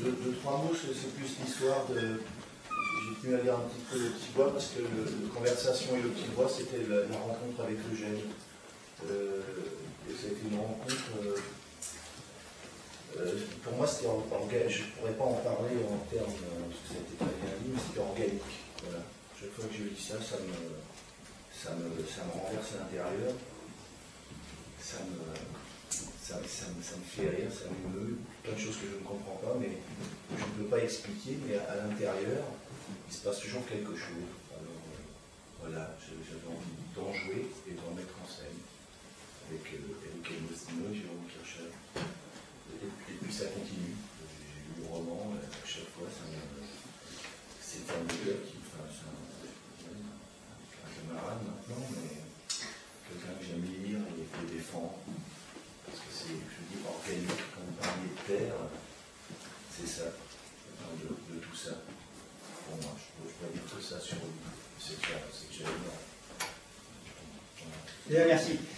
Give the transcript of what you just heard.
trois mots, c'est plus l'histoire de... J'ai tenu à lire un petit peu Le Petit Bois parce que Conversation et Le Petit Bois, c'était la rencontre avec Eugène. Et ça a été une rencontre... pour moi, c'était organique. Je ne pourrais pas en parler en termes, parce que ça a été très bien dit, mais c'était organique. Voilà. Chaque fois que je lis ça, ça me renverse à l'intérieur. Ça me fait rire, ça m'émeut. Plein de choses que je ne comprends pas, mais je ne peux pas expliquer, mais à l'intérieur, il se passe toujours quelque chose. Alors, voilà, j'avais envie d'en jouer et d'en mettre en scène avec Emile Mostino et Jérôme Kirchner. Et puis ça continue. J'ai lu le roman, à chaque fois, c'est un auteur qui, enfin, c'est un camarade maintenant, mais quelqu'un que j'aime lire et qui le défend. Parce que c'est, je dis, organique, quand vous parliez de terre, c'est ça, de tout ça. Pour moi, je peux dire que ça sur lui. C'est que j'aime. Merci.